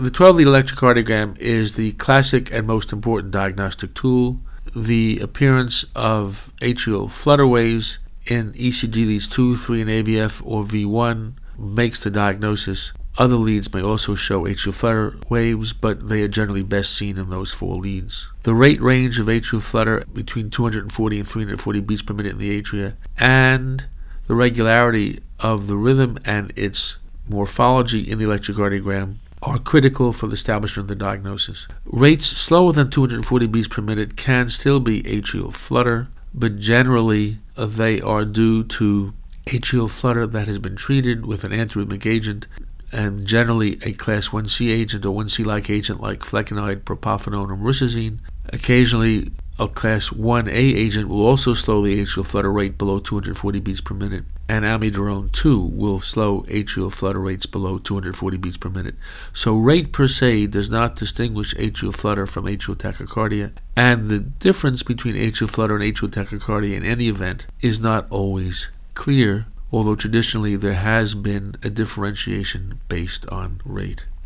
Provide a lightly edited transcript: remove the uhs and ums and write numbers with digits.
The 12-lead electrocardiogram is the classic and most important diagnostic tool. The appearance of atrial flutter waves in ECG leads 2, 3, and AVF or V1 makes the diagnosis. Other leads may also show atrial flutter waves, but they are generally best seen in those 4 leads. The rate range of atrial flutter between 240 and 340 beats per minute in the atria, and the regularity of the rhythm and its morphology in the electrocardiogram are critical for the establishment of the diagnosis. Rates slower than 240 beats per minute can still be atrial flutter, but generally they are due to atrial flutter that has been treated with an antiarrhythmic agent, and generally a class 1C agent or 1C-like agent like flecainide, propafenone, or maricazine. Occasionally, a class 1A agent will also slow the atrial flutter rate below 240 beats per minute, and amiodarone 2 will slow atrial flutter rates below 240 beats per minute. So rate per se does not distinguish atrial flutter from atrial tachycardia, and the difference between atrial flutter and atrial tachycardia in any event is not always clear, although traditionally there has been a differentiation based on rate.